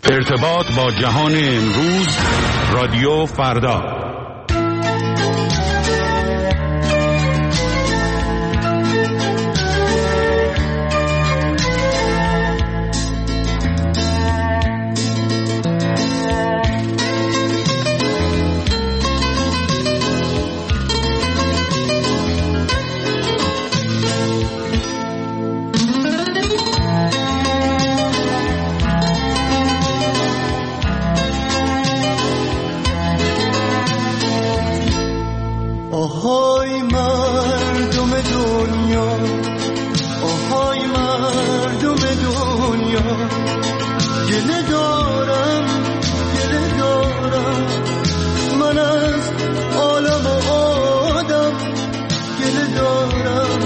ارتباط با جهان امروز، رادیو فردا. آهای مردم دنیا، آهای مردم دنیا، گله دارم من از عالم و آدم، گله دارم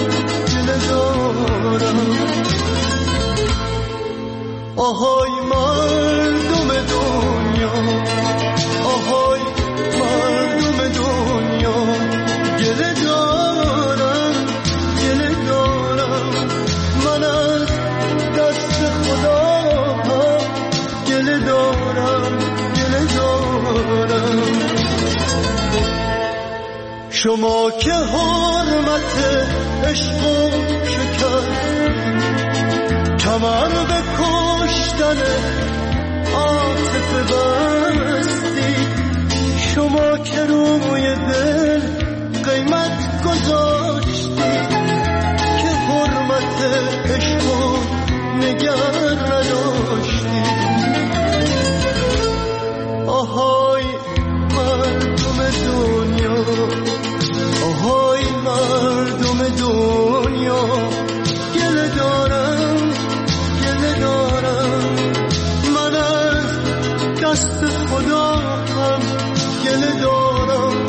آهای مردم دنیا، آهای مردم دنیا، گله دارم من از دست خدا، گله دارم شما که حرمت عشق و شکر کمر به کشتن عاطفه بستی، شما که روی دل قیمت گذاشتی که حرمت عشق و نگر نداشتی. آهای مردم دنیا، آهای مردم دنیا، گله دارم من از دست خدا هم، گله دارم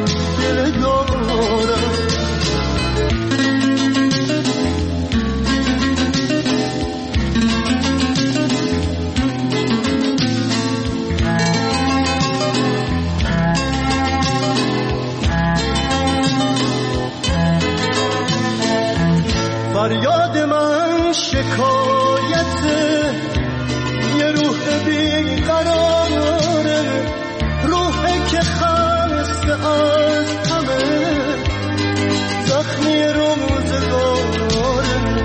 فریاد من شکایت یه روح بیقراره، روحی که خسته از همه زخمی روزگاره.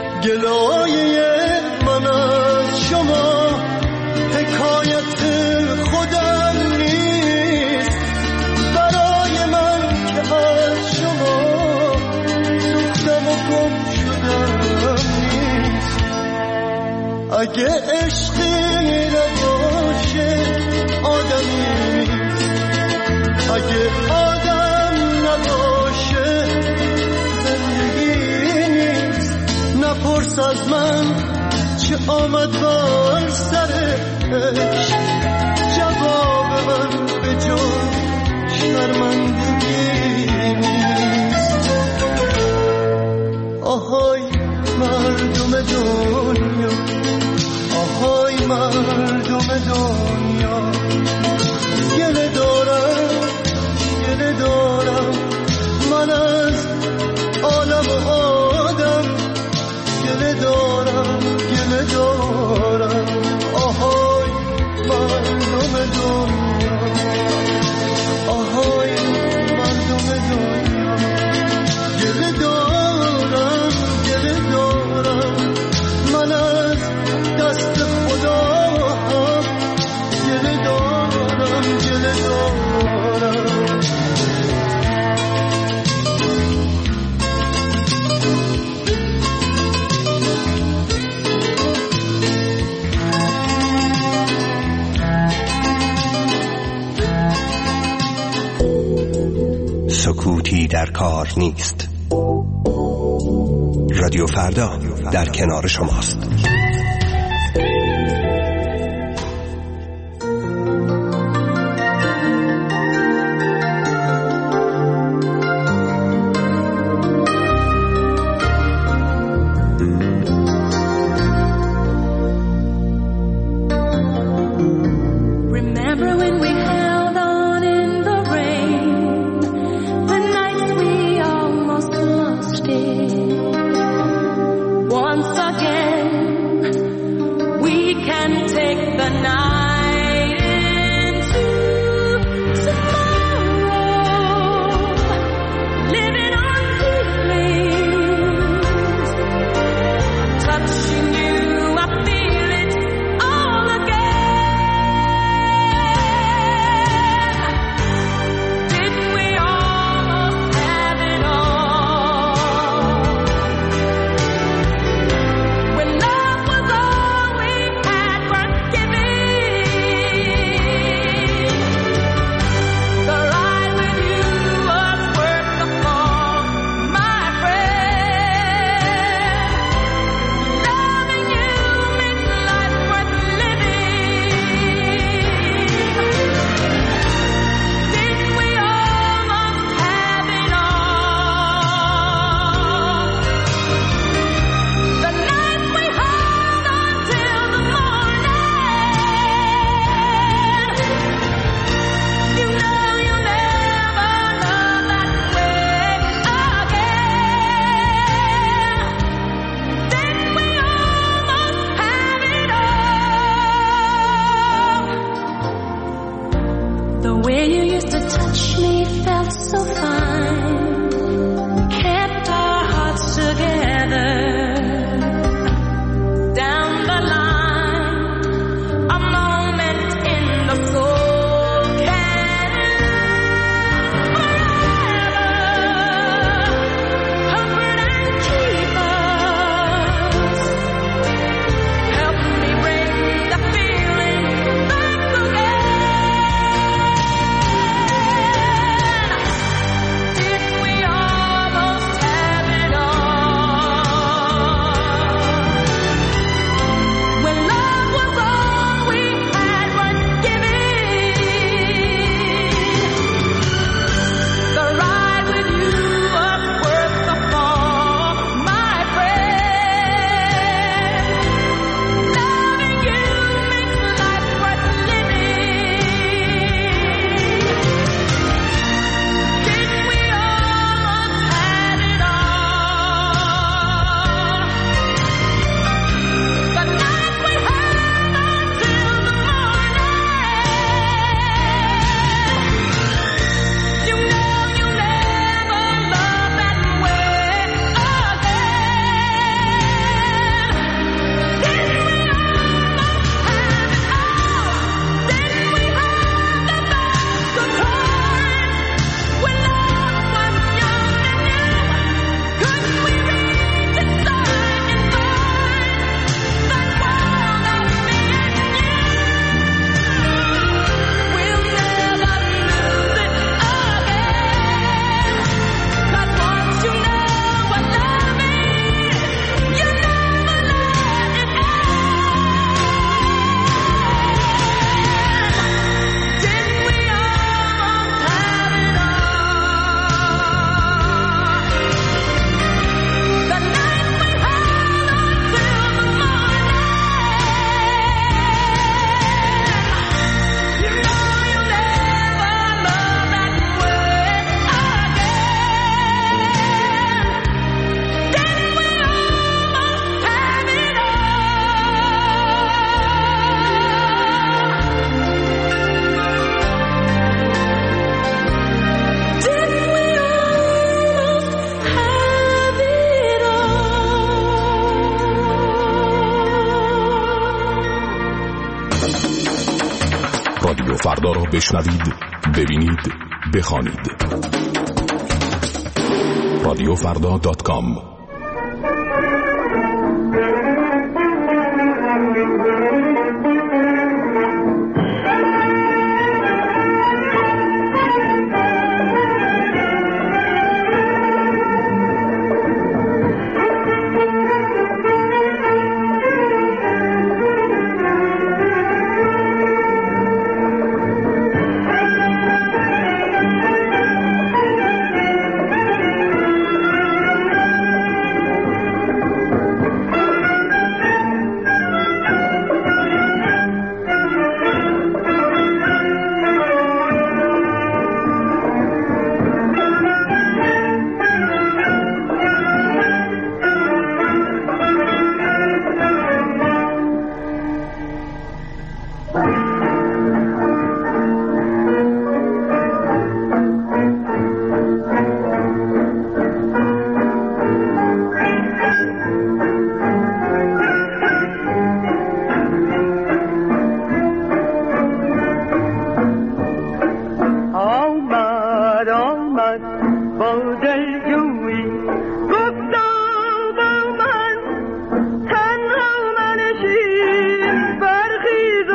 گلایه من از شما حکایت خودم نیست، برای من که از شما سوختم و گم شدم نیست. اگه عشقی نباشه آدمی نیست، اگه آدم نباشه زندگی نیست. نپرس از من چه آمد بر سرش، جواب من به جز شرمندگی نیست. آهای مردم دنیا، آهای مردم دنیا، گله دارم من از عالم و آدم، گله دارم آهای مردم دنیا، آهای مردم دنیا، گله دارم من از دست خدا هم، گله دارم سکوتی در کار نیست. رادیو فردا در کنار شماست. Once again رادیو فردا را بشنوید، ببینید، بخوانید. radiofrda.com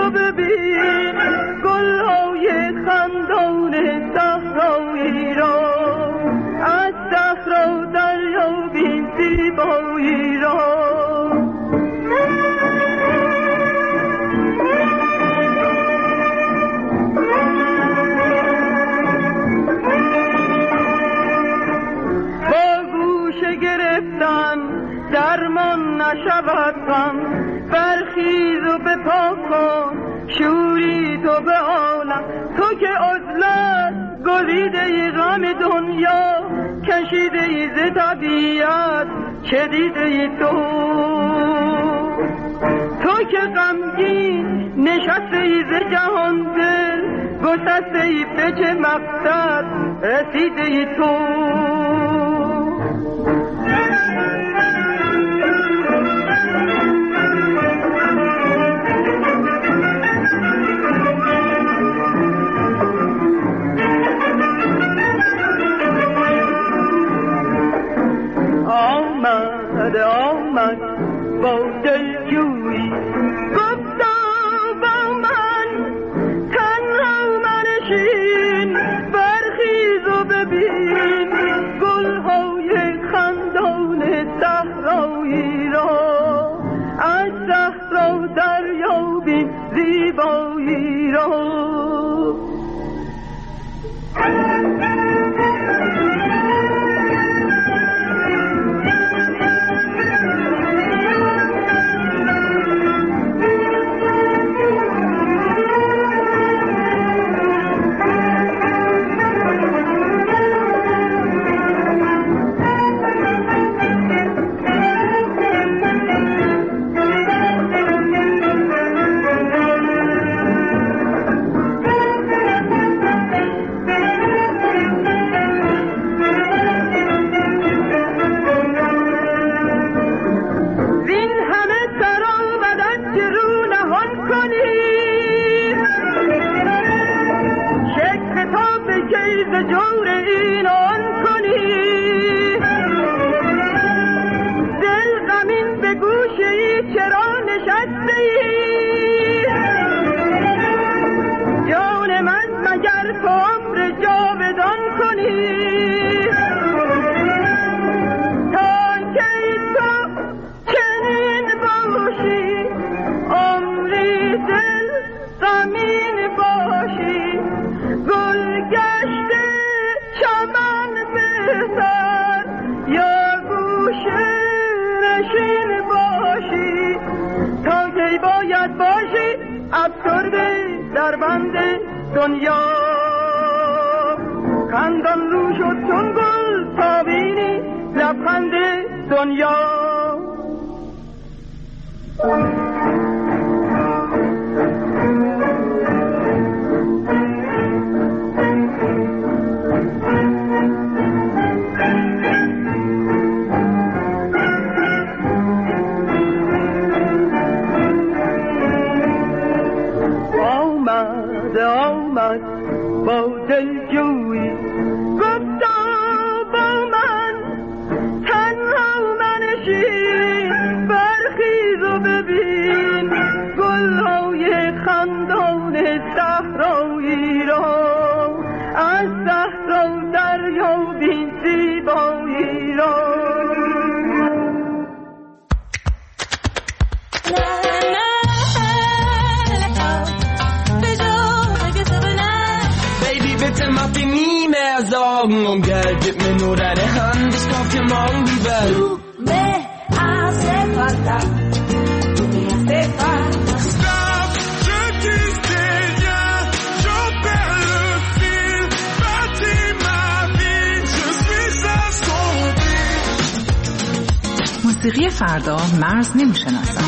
و ببین گلهای خندان صحرایی را، از صحرا دریابین زیبایی را. درمان نشود غم، برخیز و بپا کن شوری تو به عالم. تو که عزلت گزیده ای غم دنیا، کشیده ای ز طبیعت چدیده ای تو که غمگین نشسته ای ز جهان دل، گسسته ای به چه مقصد رسیده ای تو. آمد با دلجویی گفتا با من تنها منشین، برخیز و ببین گلهای خندان صحرایی را، از صحرا دریابین زیبایی را. در بند دنیا خندان رو شد چون گل تا بینی لبخند دنیا. آمد با دلجویی گفتا با من تنها منشین، برخیز و ببین گلهای خندان صحرایی را، از صحرا دریابین زیبایی را. Sorgen um Geld, gib mir nur deine Hand, ich kauf dir morgen die Welt. Du me hace falta, du me hace falta. Stop, je t'ai bien, je perds le fil, bâtis ma vie, je suis assombri. موسیقی فردا مرز نمیشناسد.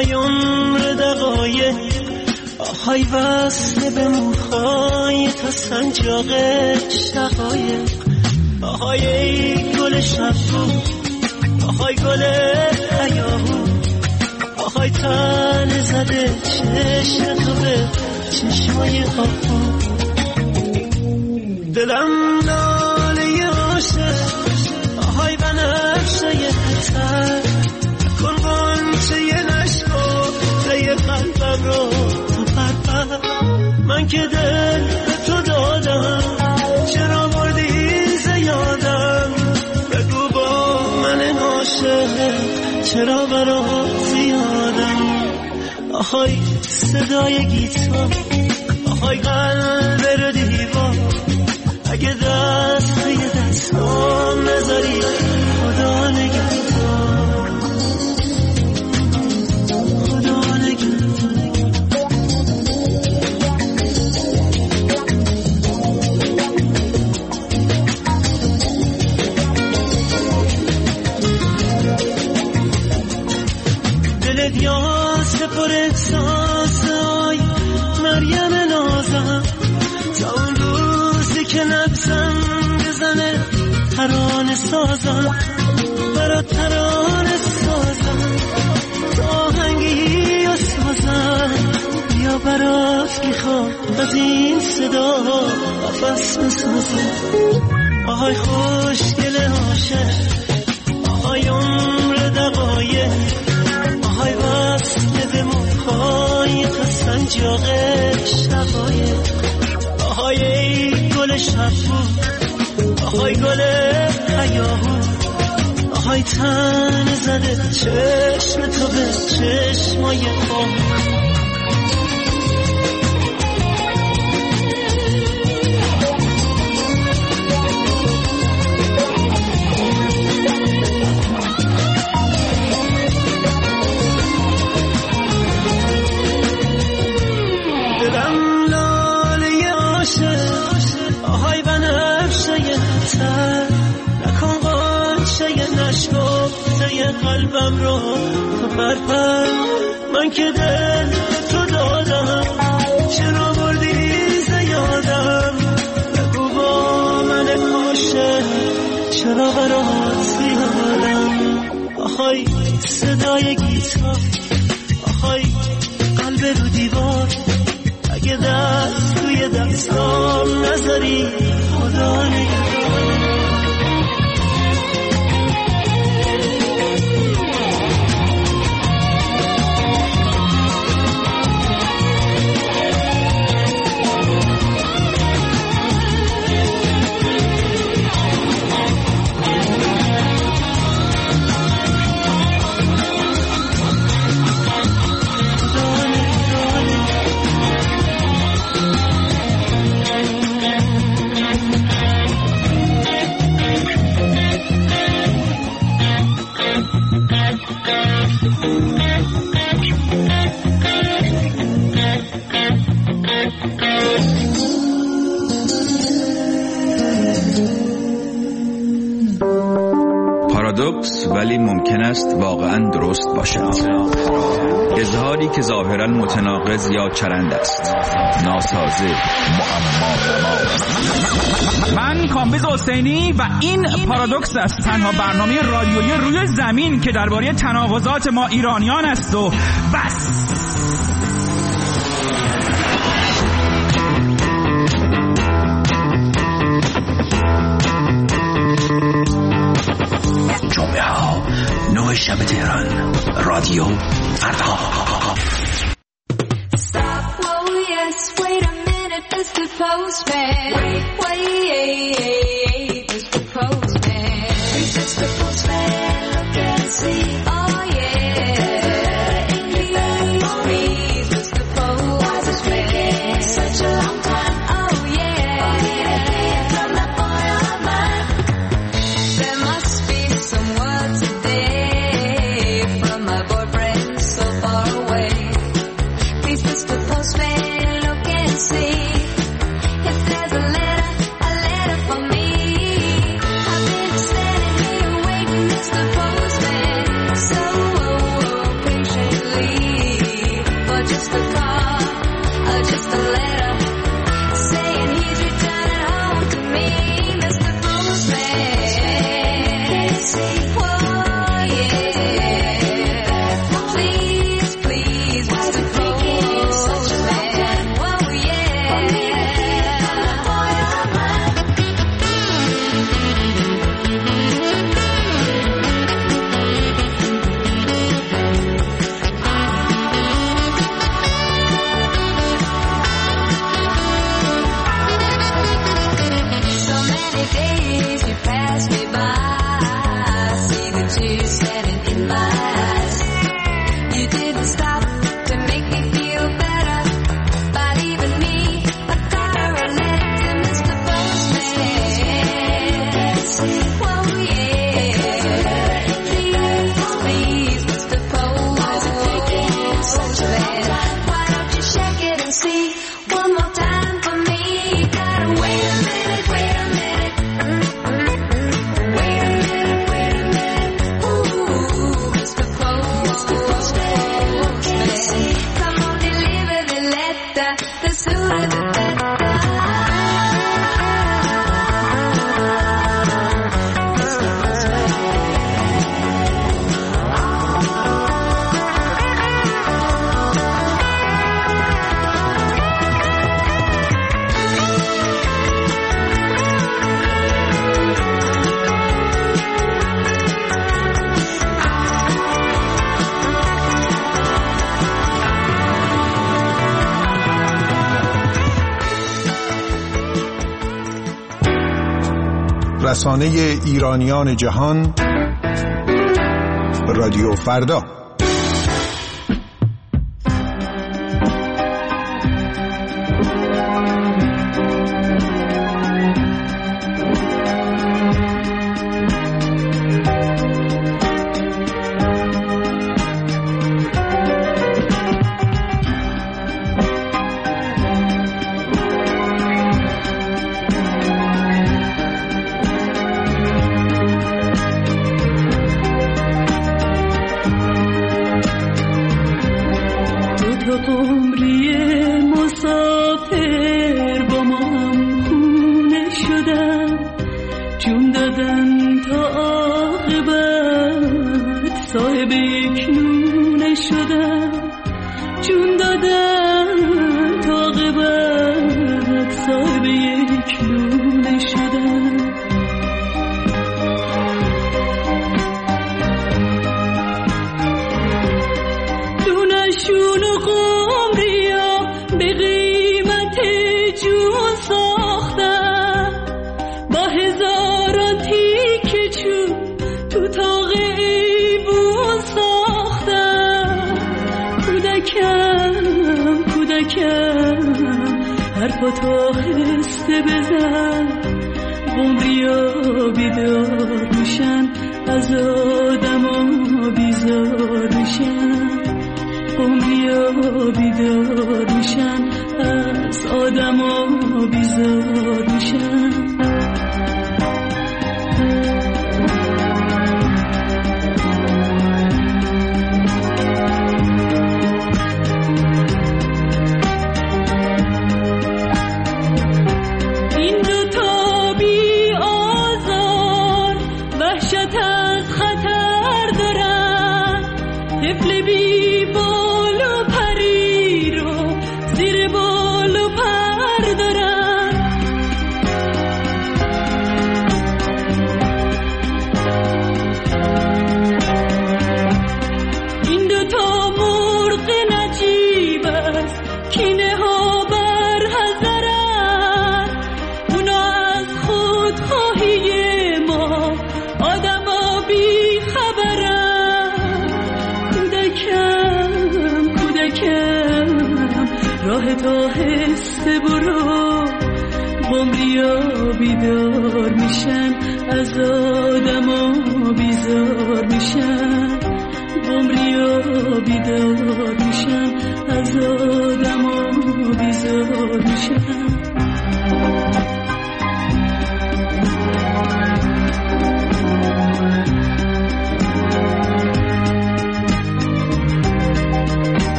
آهای عمر دقایق، آهای وصل به موهای تا سنجاق شقایق، آهای ای گل شبو، آهای گل هیاهو، آهای تن زده چشم تو به چشمای آهو. دلم ناله عاشق، آهای بنفشه تر، کن غنچه نشکفته قلبم رو تو پرپر. من که دل به تو دادم، چرا بردی زیادم؟ بگو با من عاشق چرا برات زیادم؟ آهای صدای گیتار، آهای قلب رو دیوار، اگه دست به دستام نذاری خدا نگهدار، خدا نگهدار. دلت یاس پر احساس، آی مریم نازم، تا اون روزی که نبزم بزنه ترانه سازم، برا ترانه سازم، تو آهنگی و سازم، بیا برات میخوام از این صدا قفس بسازم. آهای خوشگل عاشق، آهای عمر دقایق، آهای وصل به موهای تا سنجاق شقایق، آهای ای گل شبو، آهای گل هیاهو، آهای تن زده چشم تو به چشمای آهو. دلم لاله عاشق، آهای بنفشه تر، نکن غنچه نشکفته قلبم رو تو پرپر. من که دل تو دادم، چرا بردی زیادم؟ بگو با من عاشق چرا برات زیادم؟ آهای صدای گیتار، آهای قلب رو دیوار، اگه دست توی دستام نذاری خدا نگهدار. پارادوکس ولی ممکن است واقعا درست باشد. اظهاری که ظاهرا متناقض یا چرند است، ناسازه، معما. من کامبیز حسینی و این پارادوکس است، تنها برنامه رادیویی روی زمین که درباره تناقضات ما ایرانیان است و بس. جمعه ها 9 شب تهران، رادیو فردا. So رسانه ایرانیان جهان، رادیو فردا.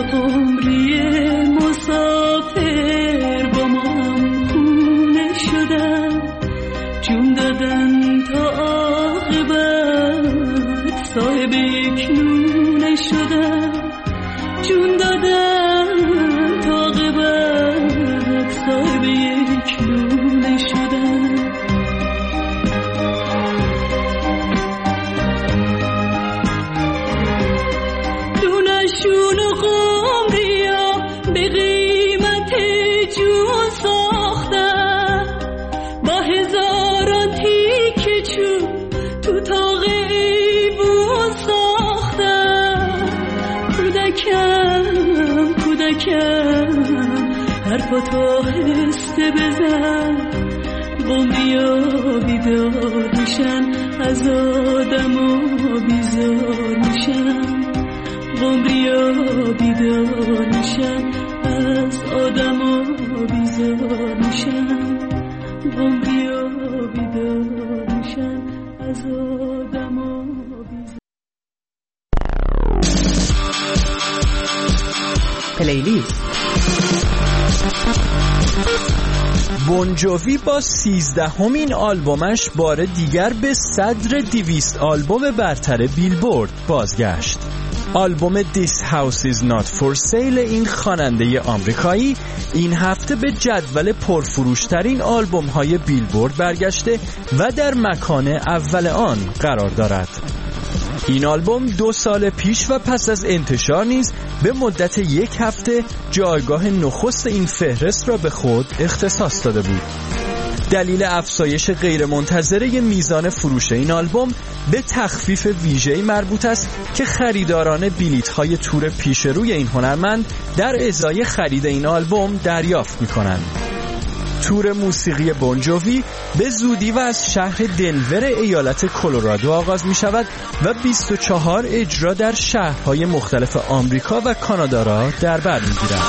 عمری مسافر با من خونه شدن، جون دادن تا عاقبت صاحب یک نونه شدن، جون دادن تا عاقبت صاحب یک نونه شدن. دونشون و قمریا به قیمت جون ساختن، با هزاران تیکه چوب تو تاق ایبون ساختن. کودکم حرفاتو آهسته بزن، قمریا بیدار میشن، از آدما بیزار میشن. قمریا بیدار میشن، از آدما بیزار میشن. قمریا بیدار میشن، از آدما بیزار. پلیلیست. بونجووی با 13مین آلبومش بار دیگر به صدر 200 آلبوم برتر بیلبورد بازگشت. آلبوم This House Is Not For Sale این خواننده آمریکایی این هفته به جدول پرفروشترین آلبوم‌های بیلبورد برگشته و در مکان اول آن قرار دارد. این آلبوم 2 سال پیش و پس از انتشار نیز به مدت 1 هفته جایگاه نخست این فهرست را به خود اختصاص داده بود. دلیل افزایش غیرمنتظره میزان فروش این آلبوم به تخفیف ویژه‌ای مربوط است که خریداران بلیط‌های تور پیش روی این هنرمند در ازای خرید این آلبوم دریافت می‌کنند. تور موسیقی بونجووی به زودی و از شهر دنور ایالت کلرادو آغاز می شود و 24 اجرا در شهرهای مختلف آمریکا و کانادا را در بر می گیرد.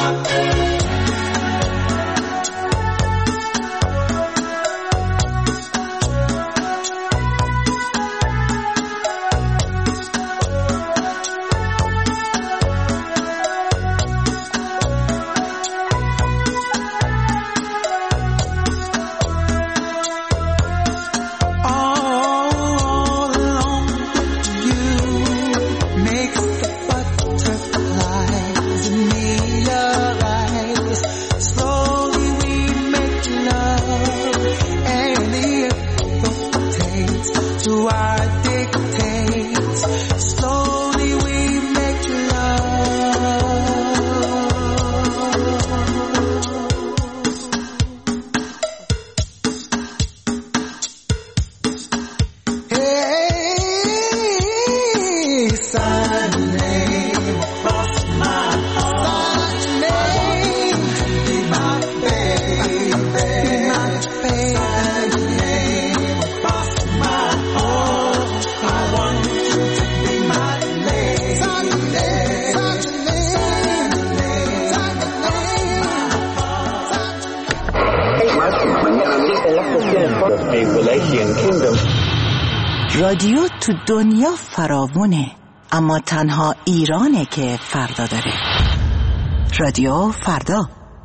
رادیو تو دنیا فراوونه، اما تنها ایرانه که فردا داره. رادیو فردا.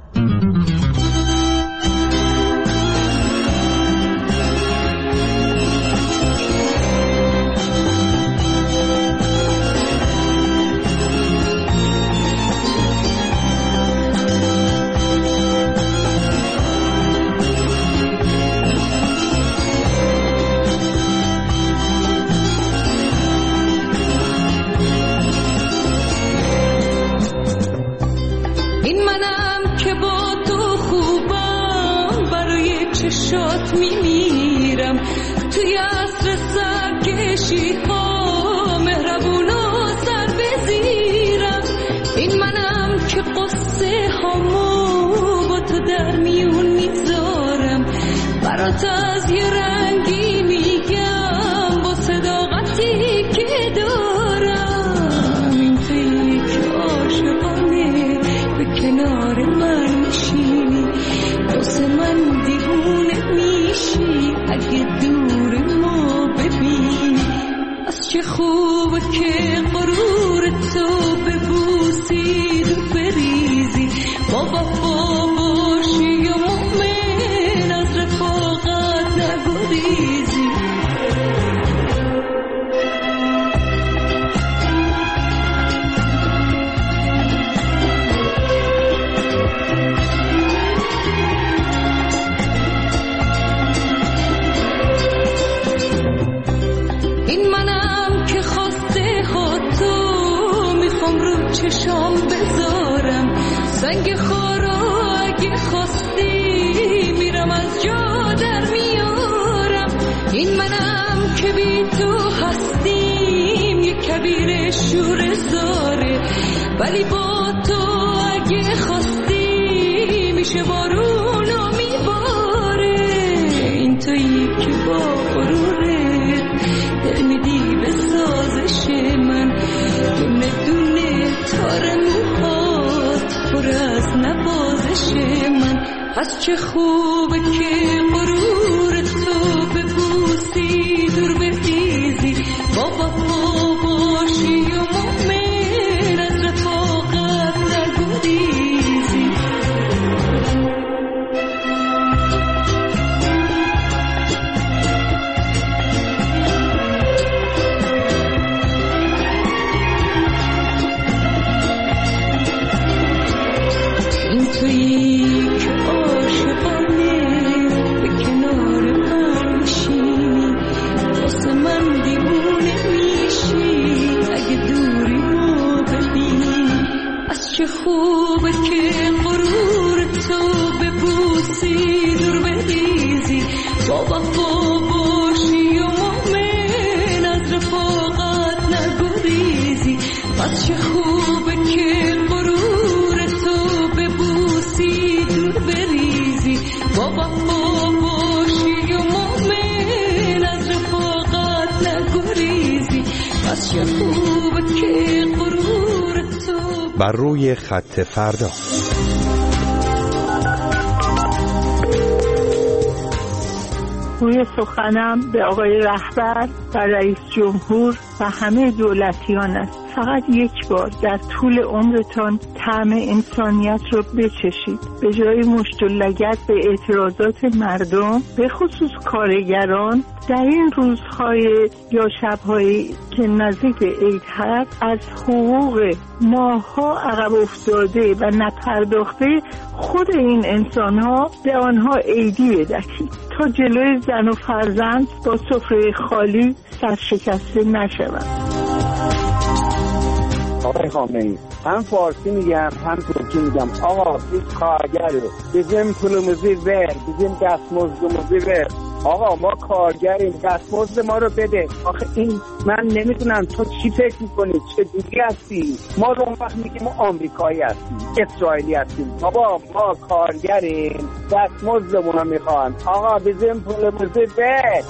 چشات میمیرم توی عصر سرکشی ها، مهربون و سر بزیرم. این منم که قصه هامو با تو در میون میذارم، برات از یه رنگی میگم با صداقتی که دارم. این تویی که عاشقانه به کنار من میشینی، واسه من دیوونه میشی اگه دور ما ببینی. از چه خوبه که غرور تو ببوسی و بریزی، با وفا باشی و مؤمن از رفاقت نگریزی. چشام بذارم سنگ خارا، اگه خواستی میرم از جا در میارم. این منم که بی تو هستیم یه کبیر شور زاره، ولی با تو اگه خواستی میشه بارونو میباره. این تویی که با غرورت دل میدی به سازش من، دونه دونه تار موهات پر از نوازش من. از چه خوبه که غرور تو ببوسی دور بریزی، با وفا باشی و مؤمن از رفاقت نگریزی. تویی که عاشقانه به کنار من میشینی، واسه من دیوونه میشی اگه دوری رو ببینی. از چه خوبه که غرور تو ببوسی دور بریزی، با وفا باشی و مؤمن از رفاقت نگریزی. از چه خوبه که غرور تو ببوسی دور بریزی، با وفا باشی و مؤمن از رفاقت نگریزی. از چه خوبه که غرور تو. بر روی خط فردا. شروع سخنم به آقای رهبر و رئیس جمهور و همه دولتیان است. فقط یک بار در طول عمرتان طعم انسانیت رو بچشید. به جای مشت و لگد به اعتراضات مردم، به خصوص کارگران، در این روزهای یا شبهایی که نزدیک عید هست، از حقوق ماها عقب افتاده و نپرداخته خود این انسانها به آنها عیدی بدهید تا جلوی زن و فرزند با سفره خالی سرشکسته نشوند. آقای خامنه‌ای، هم فارسی میگم هم ترکی میگم. آقا biz کارگره، bizim pulumuzu ver، bizim دستمزدumuzu ver. آقا ما کارگریم، دستمزد ما رو بده. آخه این من نمیدونم تو چی فکر میکنی، چه دوری هستی؟ ما رو اون وقت میگیم ما آمریکایی هستیم، اسرائیلی هستیم. بابا ما کارگریم، دستمزدمون رو میخوان. آقا bizim pulumuzu ver.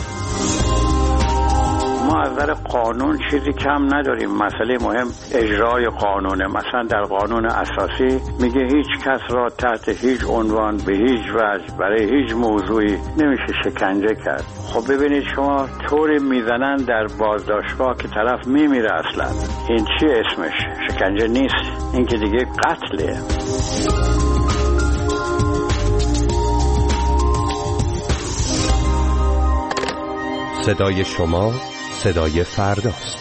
ما از نظر قانون چیزی کم نداریم. مسئله مهم اجرای قانونه. مثلا در قانون اساسی میگه هیچ کس را تحت هیچ عنوان به هیچ وجه برای هیچ موضوعی نمیشه شکنجه کرد. خب ببینید شما طوری میزنن در بازداشتگاه که طرف میمیره. اصلا این چی اسمش؟ شکنجه نیست، این که دیگه قتله. صدای شما صدای فرداست.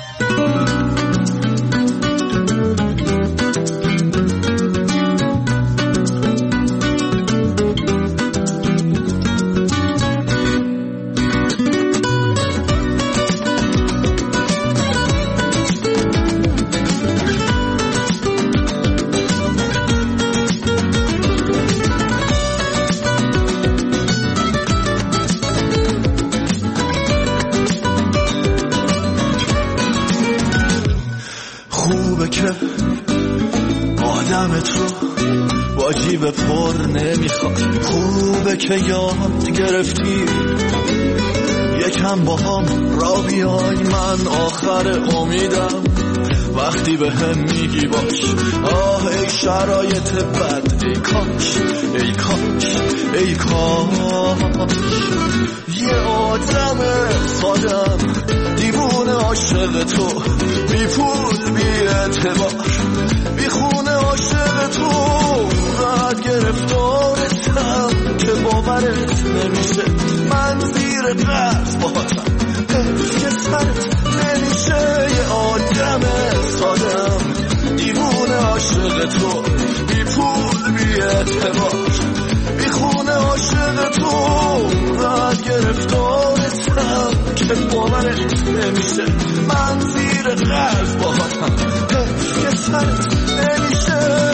واجب پر نمیخواد. خوبه که یاد گرفتی یکم با هم را بیای. من آخر امیدم وقتی به هم میگی باش. آه ای شرایط بد، ای کاش ای کاش ای کاش یه آدم سادم دیوونه عاشق تو، بی پول بی اعتبار بی خونه عاشق تو. بعد گرفتارتم که باورت نمیشه. من زیر قرض باهاتم که سرت نمیشه. یه آدم سادم دیوونه عاشق تو، بی پول بی اعتبار بی خونه عاشق تو. بعد گرفتارتم که باورت نمیشه. من زیر قرض باهاتم که سرت نمیشه.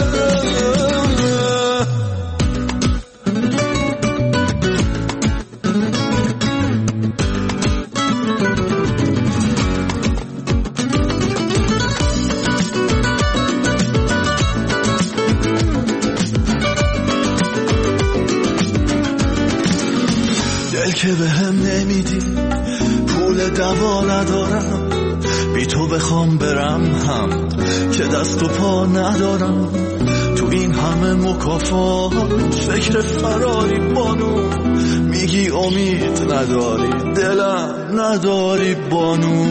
که به هم نمیدی، پول دوا ندارم، بی تو بخوام برم هم که دست و پا ندارم. تو این همه مکافات فکر فراری بانو، میگی امید نداری، دلم نداری بانو.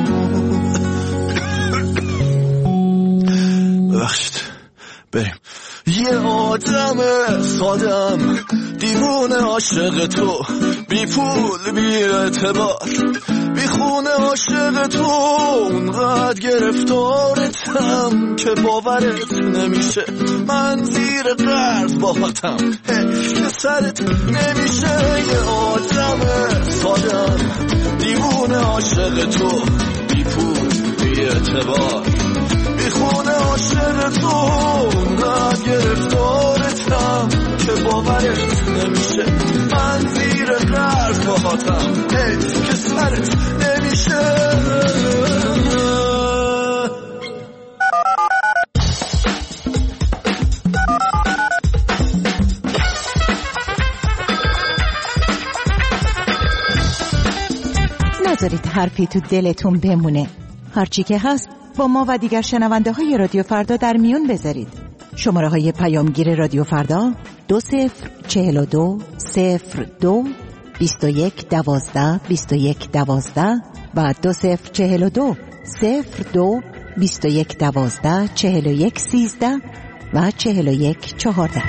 ببخشید بریم. یه آدم سادم دیوونه عاشق تو، بی پول بی اعتبار بی خونه عاشق تو. اونقدر گرفتارتم که باورت نمیشه. من زیر قرض باهاتم که سرت نمیشه. یه آدم سادم دیوونه عاشق تو، بی پول بی اعتبار بی خونه عاشق تو. اونقدر گرفتارتم که باورت نمیشه. من زیر قرض باهاتم که سرت نمیشه. نذارید حرفی تو دلتون بمونه. هرچی که هست با ما و دیگر شنونده های رادیو فردا در میون بذارید. شماره های پیامگیر رادیو فردا 204202 21 12 21 12 و 2042 02 21 12 41 13 و 41 14.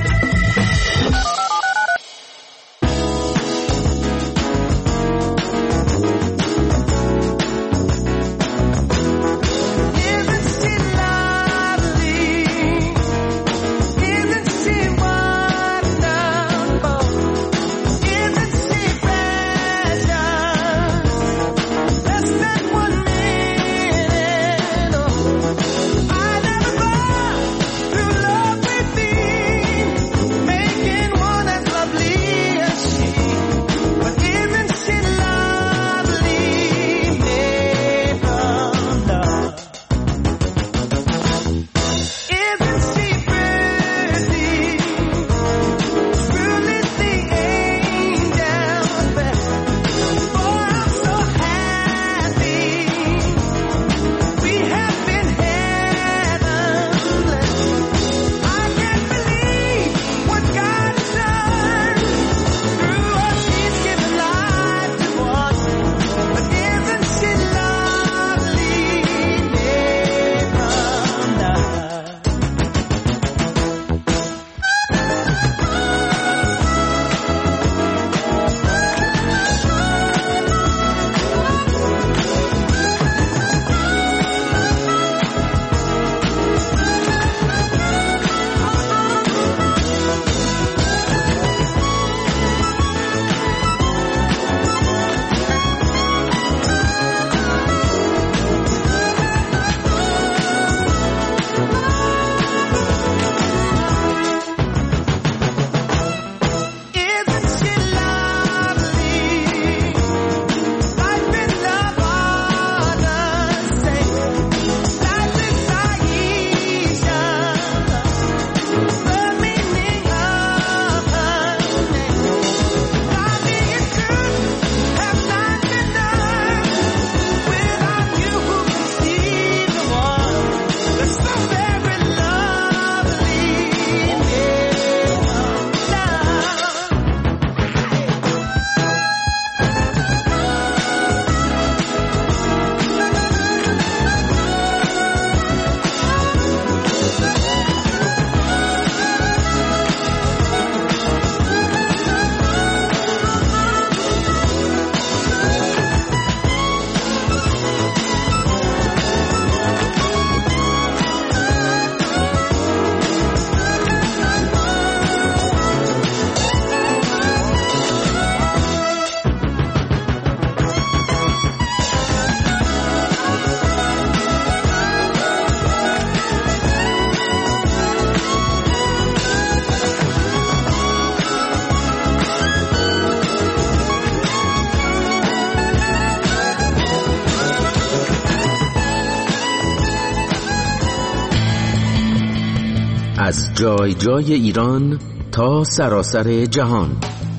از جای جای ایران تا سراسر جهان،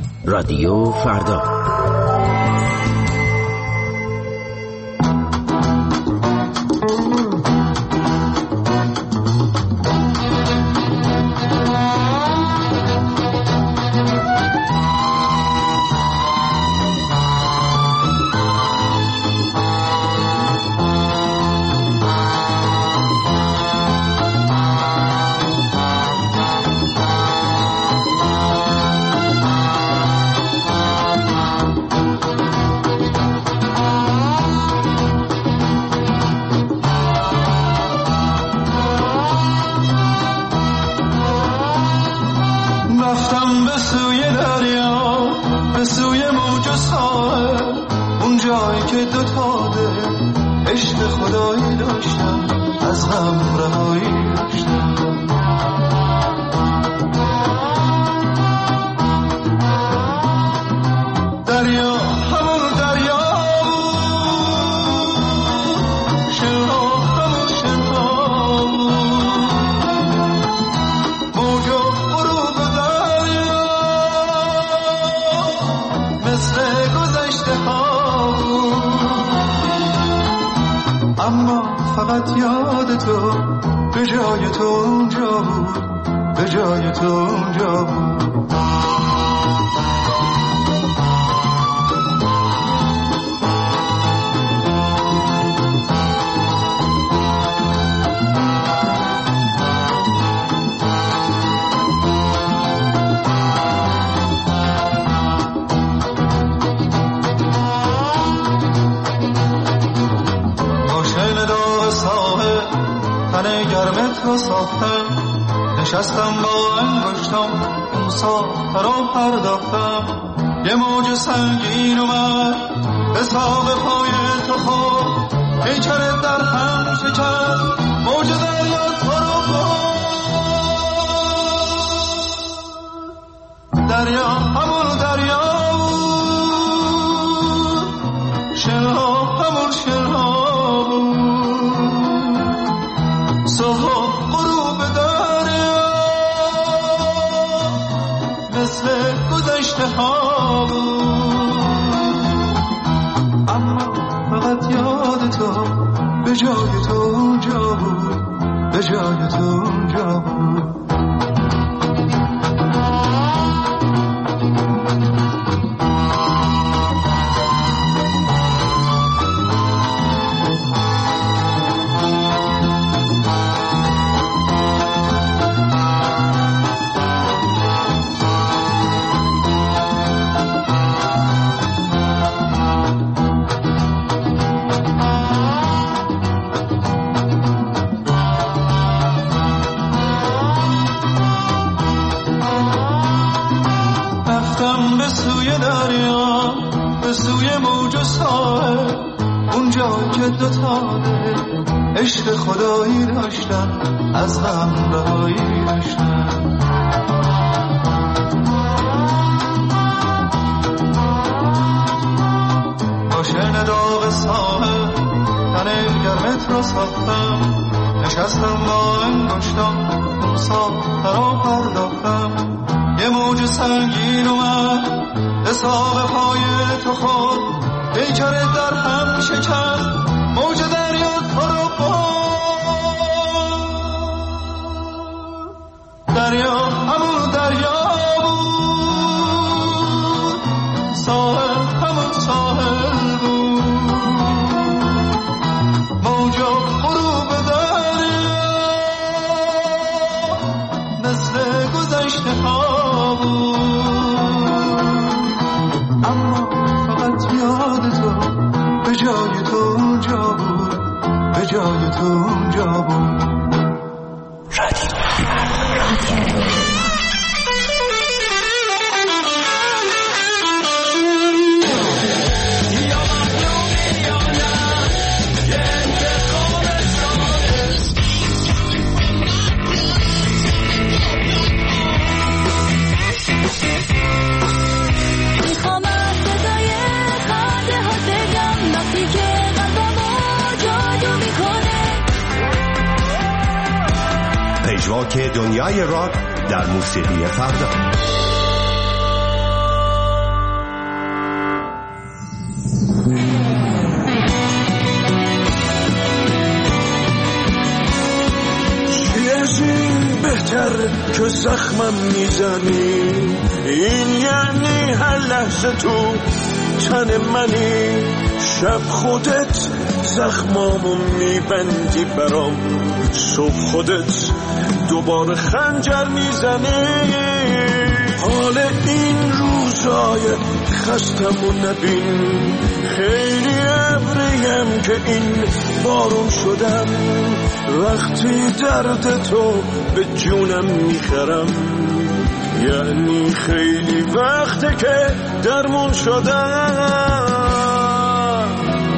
رادیو فردا. انگشتم اون ساخت را پرداختم یه موج سنگین اومد به ساق پای تو خورد پیکرت در هم شکست موج دریا تو رو برد دریا همون دریا بود شنها همون شنها بود صبح غروب دریا مثل گذشته ها بود اما فقط یاد تو به جای تو اونجا بود به جای تو اونجا بود عشق خدایی داشتن از غم رهایی داشتن با شعر داغ ساحل تن گرمت را ساختم نشستم با انگشتم ساخت را پرداختم یه موج سنگین اومد به ساق پای تو خورد پیکرت در هم شکست موج دریا تو رو برد دریا همون دریا بود ساحل همون ساحل بود موج غروب دریا مثل گذشته ها بود اما فقط یاد تو به جای تو اونجا بود به جای تو اونجا بود پژواک دنیای راک در موسیقی فردا. چی از این بهتر که زخمم میزنی این یعنی هر لحظه تو تن منی شب خودت زخمامو میبندی برام صبح خودت دوباره خنجر میزنی حال این روزای خستمو نبین خیلی ابریم که این بارون شدم وقتی درد تو به جونم میخرم یعنی خیلی وقته که درمون شدم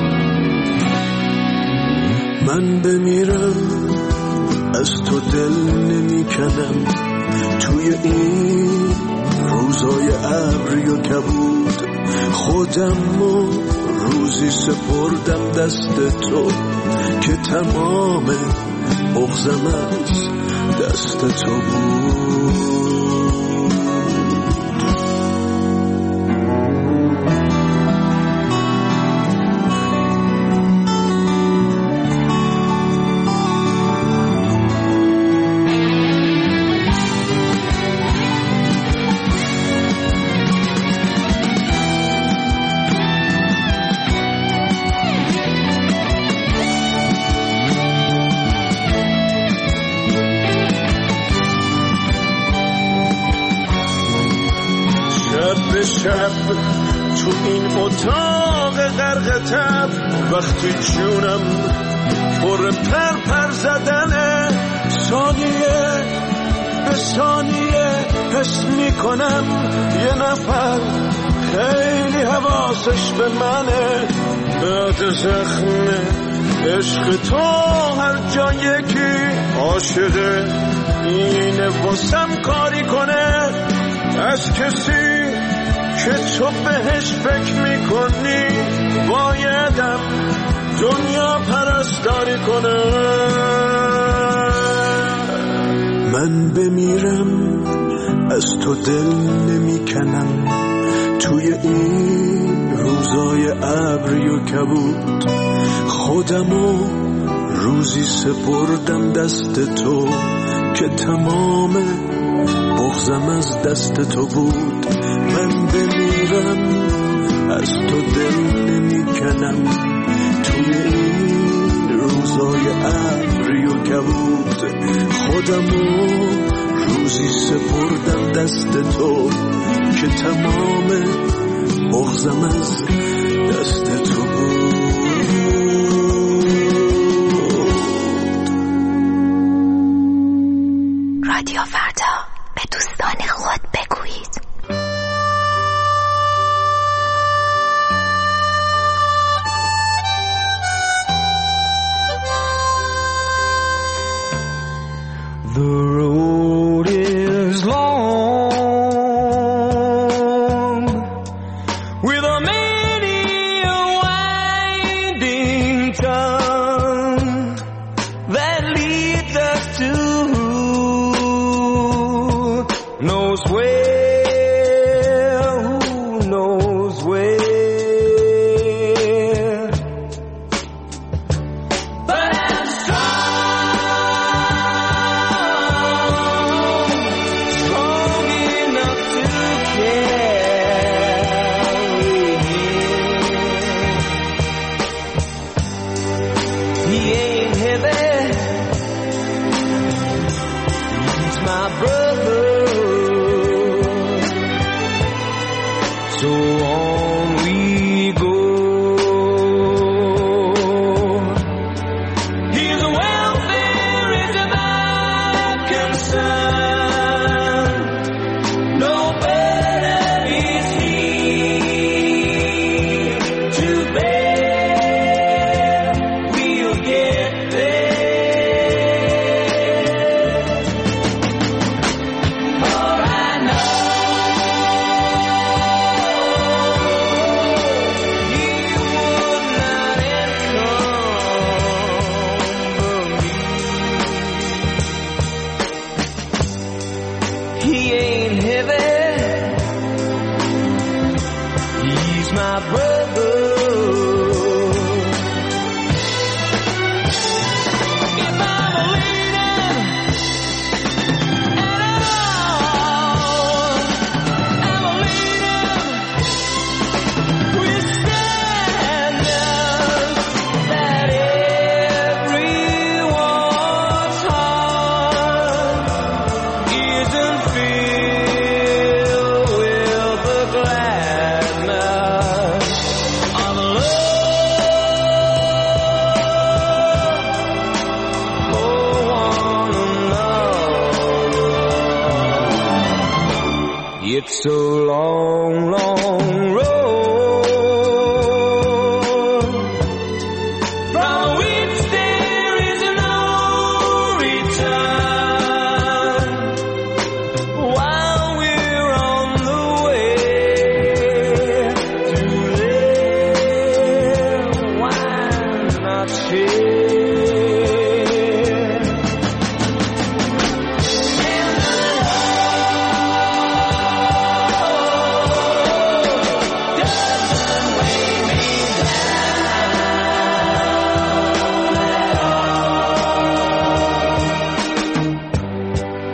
من بمیرم از تو دل نمی کنم توی این روزای ابری و کبود خودم و روزی سپردم دست تو که تمام بغضم از دست تو بود شب تو این اتاق غرق تب وقتی جونم پر پر زدنه ثانیه به ثانیه حس میکنم یه نفر خیلی حواسش به منه. بعد زخم عشق تو هر جا یکی عاشقه، اینه واسم کاری کنه از کسی که تو بهش فکر میکنی بایدم دنیا پرستاری کنه. من بمیرم از تو دل نمیکنم، توی این روزای ابری و کبود خودمو روزی سپردم دست تو که تمام بغضم از دست تو بود. من بمیرم از تو دل نمیکنم، توی این روزای ابری و کبود خودمو روزی سپردم دست تو که تمام بغضم از دست تو بود. رادیو فردا، به دوستان خود بگویید. The road is long with a many winding tongue that leads us to knows where, who knows where. But I'm strong enough to carry him. He ain't heavy, he's my brother. So on we go. His welfare is my concern. No burden is he to bear. We'll get there. For I know he ain't heavy, he's my brother. If I'm a leader at all, I'm a leader with standards that everyone's heart isn't filled with the gladness of love for one another. It's a long, long road from which there is no return. While we're on the way to live, why not share?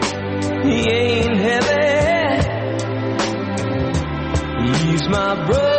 He ain't heavy, he's my brother.